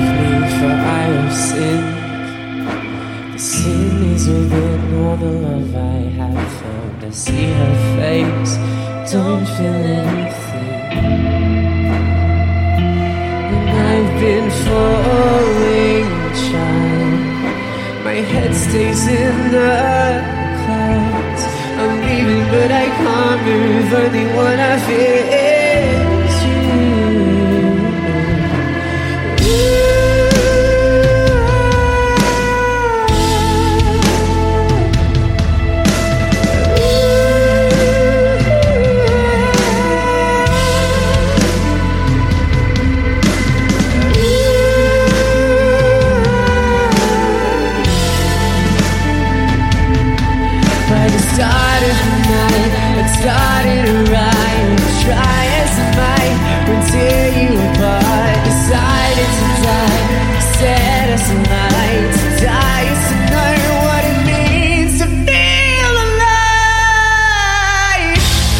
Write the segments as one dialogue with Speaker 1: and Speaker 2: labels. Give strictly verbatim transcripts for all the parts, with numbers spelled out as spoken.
Speaker 1: me, for I have sinned. The sin is within all the love I have found. I see her face, don't feel anything. And I've been falling, child. My head stays in the clouds. I'm leaving, but I can't move. Only one I feel is you. Started the night, it started right. Try as I might, we'll tear you apart. Decided to die, set us alight. To die is to know what it means to feel alive.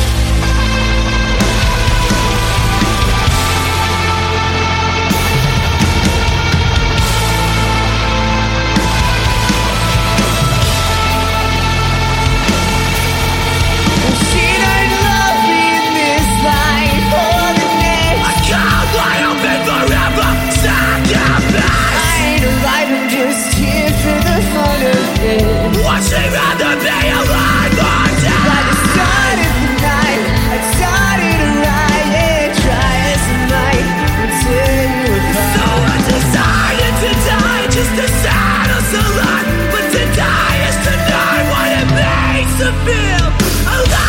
Speaker 2: Would she rather be alive or dead?
Speaker 1: Like I started the night, I started to ride. Yeah, try as I might, until you apart.
Speaker 2: So I decided to die just to set us alive. But to die is to know what it means to feel alive.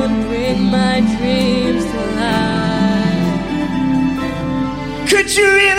Speaker 1: Could you really